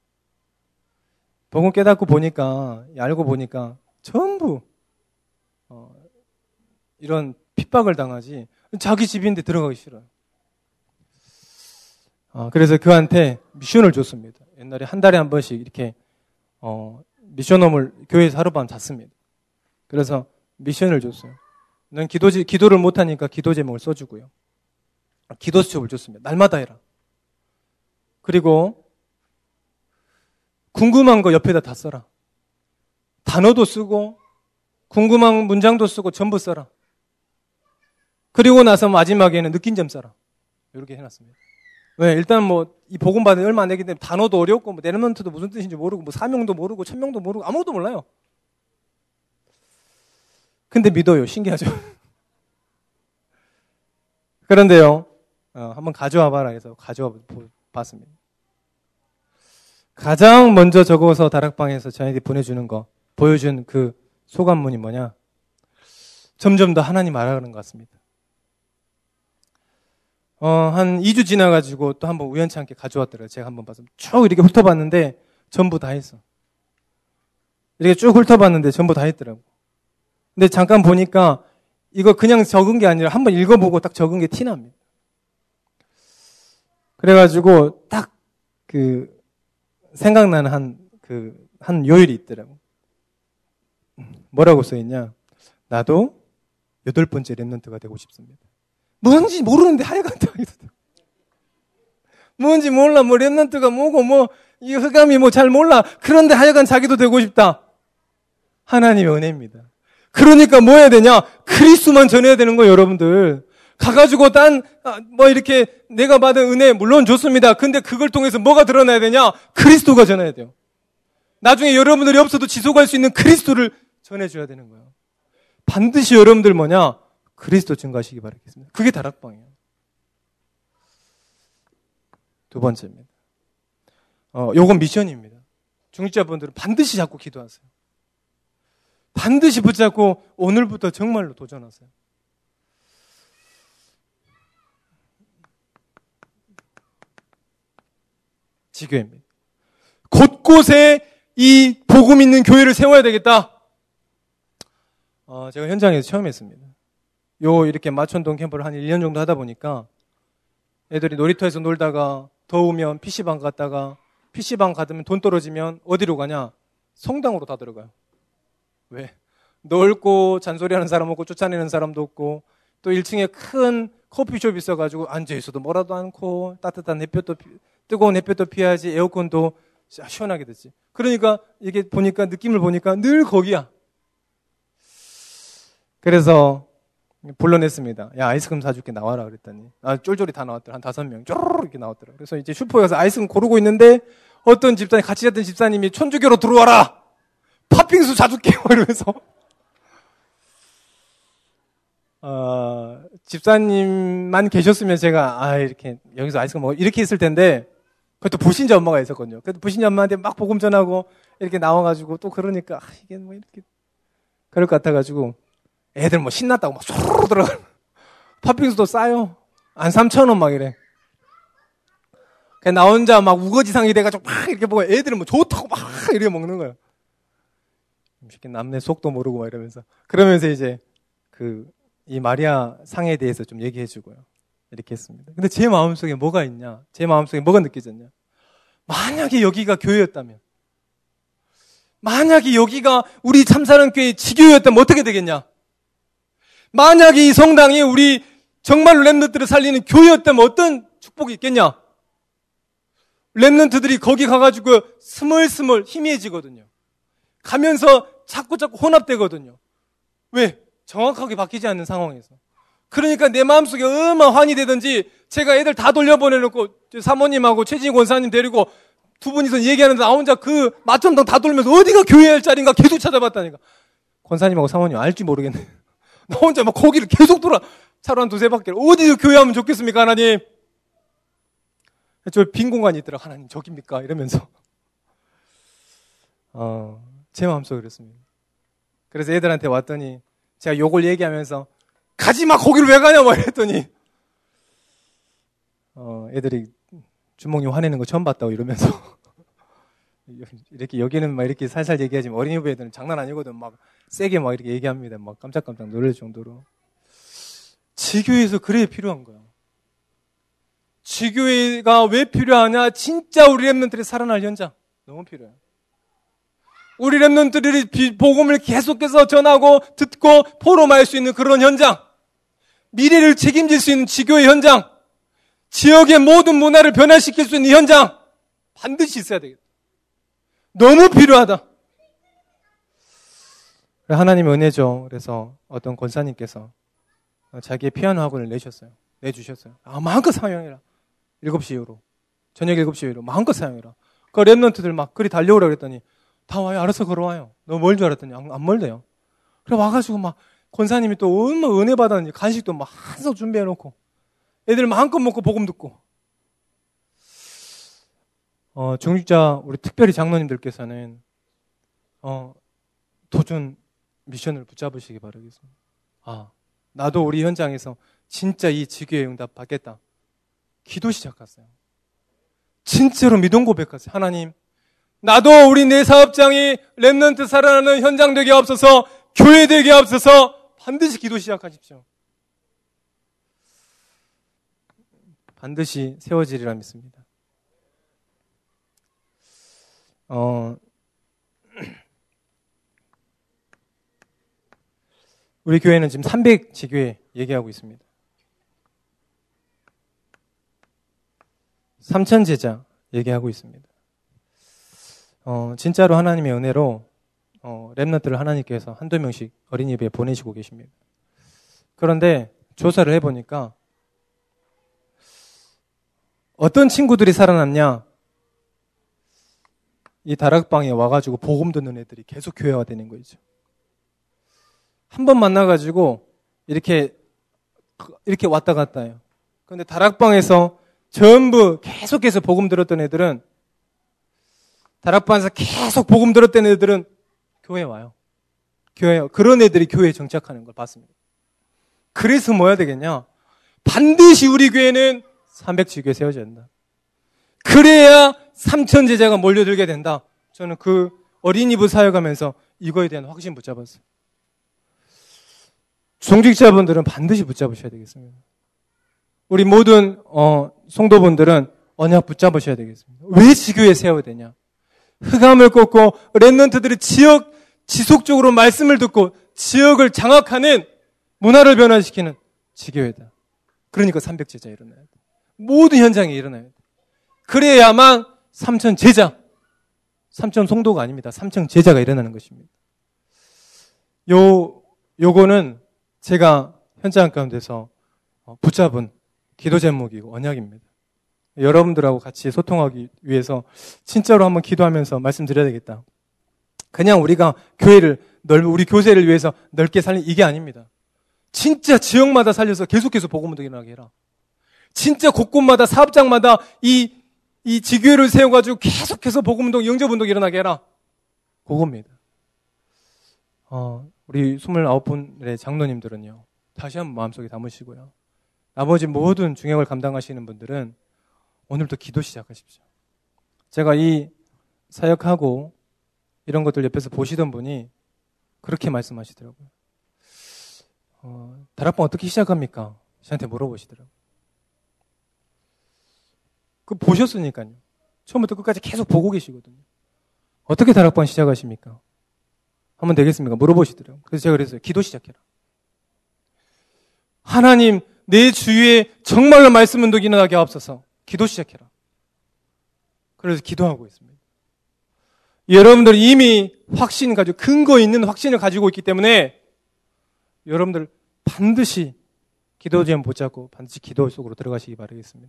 복음 깨닫고 보니까, 알고 보니까 전부 이런 핍박을 당하지 자기 집인데 들어가기 싫어요. 그래서 그한테 미션을 줬습니다. 옛날에 한 달에 한 번씩 이렇게 미션홈을 교회에서 하룻밤 잤습니다. 그래서 미션을 줬어요. 넌 기도를 못하니까 기도 제목을 써주고요. 기도 수첩을 줬습니다. 날마다 해라. 그리고 궁금한 거 옆에다 다 써라. 단어도 쓰고 궁금한 문장도 쓰고 전부 써라. 그리고 나서 마지막에는 느낀 점 써라. 이렇게 해놨습니다. 왜? 일단 이 복음 받은 얼마 안 되기 때문에 단어도 어렵고 랩런트도 무슨 뜻인지 모르고 사명도 모르고 천명도 모르고 아무것도 몰라요. 근데 믿어요. 신기하죠? 그런데요, 한번 가져와 봐라 해서 가져와 봤습니다. 가장 먼저 적어서 다락방에서 저희한테 보내주는 거, 보여준 그 소감문이 뭐냐? 점점 더 하나님 알아가는 것 같습니다. 한 2주 지나가지고 또 한번 우연치 않게 가져왔더라고요. 제가 한번 봐서 쭉 이렇게 훑어봤는데 전부 다 했어. 이렇게 쭉 훑어봤는데 전부 다 했더라고. 근데 잠깐 보니까 이거 그냥 적은 게 아니라 한번 읽어보고 딱 적은 게 티납니다. 그래가지고 딱 생각나는 한 요일이 있더라고. 뭐라고 써있냐? 나도 8번째 랩런트가 되고 싶습니다. 뭔지 모르는데 하여간 하기도 돼. 뭔지 몰라. 랩런트가 뭐고 이 흑암이 잘 몰라. 그런데 하여간 자기도 되고 싶다. 하나님의 은혜입니다. 그러니까 뭐 해야 되냐? 그리스도만 전해야 되는 거예요, 여러분들. 가가지고 이렇게 내가 받은 은혜 물론 좋습니다. 근데 그걸 통해서 뭐가 드러나야 되냐? 그리스도가 전해야 돼요. 나중에 여러분들이 없어도 지속할 수 있는 그리스도를 전해줘야 되는 거예요. 반드시 여러분들 그리스도 증거하시기 바라겠습니다. 그게 다락방이에요. 두 번째입니다. 요건 미션입니다. 중직자분들은 반드시 잡고 기도하세요. 반드시 붙잡고 오늘부터 정말로 도전하세요. 지교회입니다. 곳곳에 이 복음 있는 교회를 세워야 되겠다. 제가 현장에서 처음 했습니다. 이렇게 마천동 캠프를 한 1년 정도 하다 보니까 애들이 놀이터에서 놀다가 더우면 PC방 갔다가 PC방 가면 돈 떨어지면 어디로 가냐? 성당으로 다 들어가요. 왜? 넓고 잔소리하는 사람 없고 쫓아내는 사람도 없고 또 1층에 큰 커피숍 있어가지고 앉아있어도 뭐라도 않고 따뜻한 햇볕도 뜨거운 햇볕도 피하지 에어컨도 시원하게 됐지. 그러니까 이게 느낌을 보니까 늘 거기야. 그래서 불러냈습니다. 야, 아이스크림 사줄게 나와라 그랬더니 쫄쫄이 다 나왔더라. 한 5명 쪼르르 이렇게 나왔더라. 그래서 이제 슈퍼에 가서 아이스크림 고르고 있는데 어떤 집사님 같이 잤던 집사님이 천주교로 들어와라. 팥빙수 사줄게요 이러면서 집사님만 계셨으면 제가 이렇게 여기서 아이스크림 먹어 이렇게 했을 텐데 그것도 불신자 엄마가 있었거든요. 그래도 불신자 엄마한테 막 복음 전하고 이렇게 나와가지고 또 그러니까 이게 이렇게 그럴 것 같아가지고 애들 신났다고 막 쏘르르 들어가. 팥빙수도 싸요. 한 3,000원 막 이래. 그냥 나 혼자 막 우거지상이 돼가지고 막 이렇게 보고 애들은 좋다고 막 이렇게 먹는 거예요. 남네 속도 모르고 막 이러면서. 그러면서 이제 이 마리아 상에 대해서 좀 얘기해주고요. 이렇게 했습니다. 근데 제 마음속에 뭐가 있냐? 제 마음속에 뭐가 느껴졌냐? 만약에 여기가 교회였다면, 만약에 여기가 우리 참사랑교회 지교회였다면 어떻게 되겠냐? 만약에 이 성당이 우리 정말로 랩런트들을 살리는 교회였다면 어떤 축복이 있겠냐? 랩런트들이 거기 가가지고 스멀스멀 희미해지거든요. 가면서 자꾸 혼합되거든요. 왜? 정확하게 바뀌지 않는 상황에서. 그러니까 내 마음속에 얼마나 환이 되든지 제가 애들 다 돌려보내놓고 사모님하고 최진희 권사님 데리고 두 분이서 얘기하는데 나 혼자 마천동 다 돌면서 어디가 교회 할 자리인가 계속 찾아봤다니까. 권사님하고 사모님 알지 모르겠네. 나 혼자 막 거기를 계속 차로 한 2-3바퀴를 어디서 교회하면 좋겠습니까 하나님? 저 빈 공간이 있더라. 하나님 저깁니까? 이러면서 제 마음속에 그랬습니다. 그래서 애들한테 왔더니 제가 욕을 얘기하면서 가지마 거기를 왜 가냐 막 이랬더니 애들이 주목님 화내는 거 처음 봤다고 이러면서 이렇게 여기는 막 이렇게 살살 얘기하지만 어린이 부애들은 장난 아니거든. 막 세게 막 이렇게 얘기합니다. 막 깜짝깜짝 놀랄 정도로. 지교회에서 그래야 필요한 거야. 지교회가 왜 필요하냐? 진짜 우리 렘넌트들이 살아날 현장 너무 필요해요. 우리 렘넌트들이 복음을 계속해서 전하고 듣고 포럼할 수 있는 그런 현장, 미래를 책임질 수 있는 지교회 현장, 지역의 모든 문화를 변화시킬 수 있는 현장 반드시 있어야 되겠다. 너무 필요하다. 하나님의 은혜죠. 그래서 어떤 권사님께서 자기의 피아노 학원을 내주셨어요. 마음껏 사용해라. 7시 이후로. 저녁 7시 이후로 마음껏 사용해라. 그 랩런트들 막 그리 달려오라 그랬더니 다 와요. 알아서 걸어와요. 너 멀 줄 알았더니 안 멀대요. 그래 와가지고 막 권사님이 또 얼마나 은혜 받았는지 간식도 막 한석 준비해놓고 애들 마음껏 먹고 복음 듣고. 중직자 우리 특별히 장로님들께서는 도전 미션을 붙잡으시기 바라겠습니다. 나도 우리 현장에서 진짜 이 지교의 응답 받겠다. 기도 시작했어요. 진짜로 믿음 고백했어요. 하나님, 나도 우리 내 사업장이 렘넌트 살아나는 현장 되게 없어서 교회 되게 없어서 반드시 기도 시작하십시오. 반드시 세워지리라 믿습니다. 우리 교회는 지금 300지교회 얘기하고 있습니다. 3000제자 얘기하고 있습니다. 진짜로 하나님의 은혜로 렘넌트를 하나님께서 한두 명씩 어린이집에 보내시고 계십니다. 그런데 조사를 해보니까 어떤 친구들이 살아났냐? 이 다락방에 와가지고 복음 듣는 애들이 계속 교회가 되는 거죠. 한 번 만나가지고 이렇게 왔다 갔다 해요. 그런데 다락방에서 전부 계속해서 복음 들었던 애들은 다락방에서 계속 복음 들었던 애들은 교회에 와요. 그런 애들이 교회에 정착하는 걸 봤습니다. 그래서 뭐 해야 되겠냐? 반드시 우리 교회는 300지교회 세워져야 된다. 그래야 3000제자가 몰려들게 된다. 저는 그 어린이부 사역하면서 이거에 대한 확신 붙잡았어요. 중직자분들은 반드시 붙잡으셔야 되겠습니다. 우리 모든 성도분들은 언약 붙잡으셔야 되겠습니다. 왜 지교회 세워야 되냐? 흑암을 꺾고 렘넌트들이 지속적으로 말씀을 듣고 지역을 장악하는 문화를 변화시키는 지교회다. 그러니까 300제자 일어나야 돼. 모든 현장에 일어나야 돼. 그래야만 3000제자, 3000 성도가 아닙니다. 3000제자가 일어나는 것입니다. 요거는 제가 현장 가운데서 붙잡은 기도 제목이고 언약입니다. 여러분들하고 같이 소통하기 위해서 진짜로 한번 기도하면서 말씀드려야 되겠다. 그냥 우리가 우리 교세를 위해서 넓게 살린 이게 아닙니다. 진짜 지역마다 살려서 계속해서 복음운동 일어나게 해라. 진짜 곳곳마다 사업장마다 이 지교회를 세워가지고 계속해서 복음운동, 영접운동 일어나게 해라. 그겁니다. 우리 29분의 장로님들은요. 다시 한번 마음속에 담으시고요. 나머지 모든 중역을 감당하시는 분들은 오늘부터 기도 시작하십시오. 제가 이 사역하고 이런 것들 옆에서 보시던 분이 그렇게 말씀하시더라고요. 다락방 어떻게 시작합니까? 저한테 물어보시더라고요. 보셨으니까요. 처음부터 끝까지 계속 보고 계시거든요. 어떻게 다락방 시작하십니까? 하면 되겠습니까? 물어보시더라고요. 그래서 제가 그랬어요. 기도 시작해라. 하나님, 내 주위에 정말로 말씀 운동이 일어나게 하옵소서. 기도 시작해라. 그래서 기도하고 있습니다. 여러분들 이미 근거 있는 확신을 가지고 있기 때문에 여러분들 반드시 기도 제목 붙잡고 반드시 기도 속으로 들어가시기 바라겠습니다.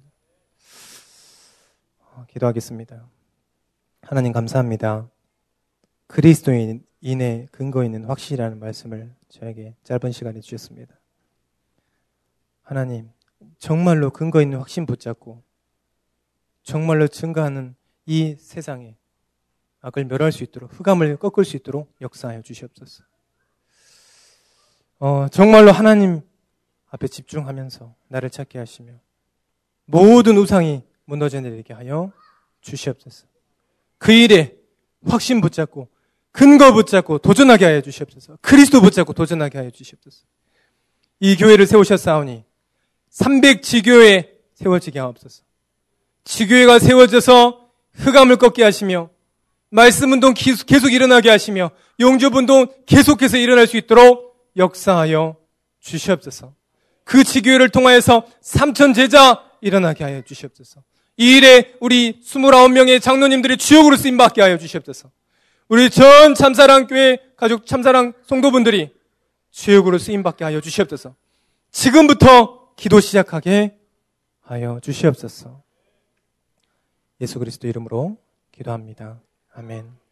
기도하겠습니다. 하나님 감사합니다. 그리스도인의 근거 있는 확신이라는 말씀을 저에게 짧은 시간에 주셨습니다. 하나님, 정말로 근거 있는 확신 붙잡고 정말로 증거하는 이 세상에 악을 멸할 수 있도록, 흑암을 꺾을 수 있도록 역사하여 주시옵소서. 정말로 하나님 앞에 집중하면서 나를 찾게 하시며 모든 우상이 무너져 내리게 하여 주시옵소서. 그 일에 확신 붙잡고 근거 붙잡고 도전하게 하여 주시옵소서. 그리스도 붙잡고 도전하게 하여 주시옵소서. 이 교회를 세우셨사오니 300지교회 세워지게 하옵소서. 지교회가 세워져서 흑암을 꺾게 하시며 말씀운동 계속 일어나게 하시며 영접운동 계속해서 일어날 수 있도록 역사하여 주시옵소서. 그 지교회를 통하여서 3,000 제자 일어나게 하여 주시옵소서. 이 일에 우리 29명의 장로님들이 주역으로 쓰임받게 하여 주시옵소서. 우리 전 참사랑교회 가족 참사랑 성도분들이 주역으로 쓰임받게 하여 주시옵소서. 지금부터 기도 시작하게 하여 주시옵소서. 예수 그리스도 이름으로 기도합니다. 아멘.